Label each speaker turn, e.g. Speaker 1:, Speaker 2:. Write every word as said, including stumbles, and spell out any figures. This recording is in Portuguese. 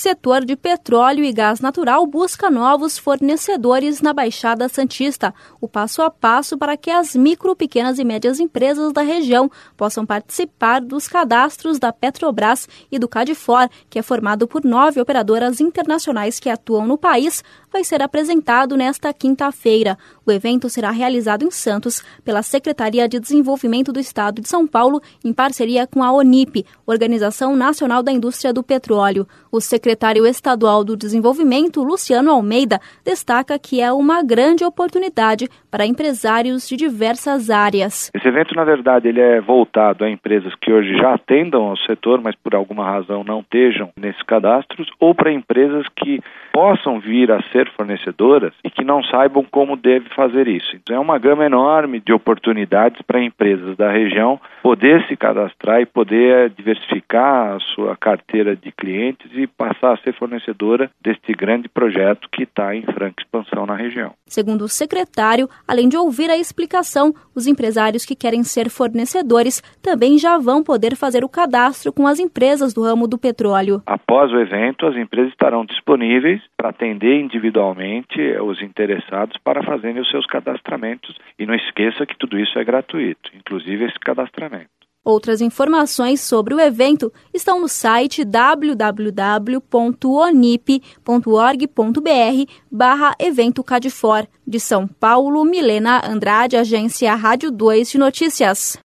Speaker 1: setor de petróleo e gás natural busca novos fornecedores na Baixada Santista. O passo a passo para que as micro, pequenas e médias empresas da região possam participar dos cadastros da Petrobras e do Cadifor, que é formado por nove operadoras internacionais que atuam no país, vai ser apresentado nesta quinta-feira. O evento será realizado em Santos pela Secretaria de Desenvolvimento do Estado de São Paulo, em parceria com a ONIP, Organização Nacional da Indústria do Petróleo. O secretário estadual do Desenvolvimento, Luciano Almeida, destaca que é uma grande oportunidade para empresários de diversas áreas.
Speaker 2: Esse evento, na verdade, ele é voltado a empresas que hoje já atendam ao setor, mas por alguma razão não estejam nesses cadastros, ou para empresas que possam vir a ser fornecedoras e que não saibam como deve fazer isso. Então é uma gama enorme de oportunidades para empresas da região poder se cadastrar e poder diversificar a sua carteira de clientes e passar a ser fornecedora deste grande projeto que está em franca expansão na região.
Speaker 1: Segundo o secretário, além de ouvir a explicação, os empresários que querem ser fornecedores também já vão poder fazer o cadastro com as empresas do ramo do petróleo.
Speaker 2: Após o evento, as empresas estarão disponíveis para atender individualmente os interessados para fazerem os seus cadastramentos. E não esqueça que tudo isso é gratuito, inclusive esse cadastramento.
Speaker 1: Outras informações sobre o evento estão no site w w w ponto onip ponto org ponto b r barra evento Cadifor. De São Paulo, Milena Andrade, Agência Rádio dois de Notícias.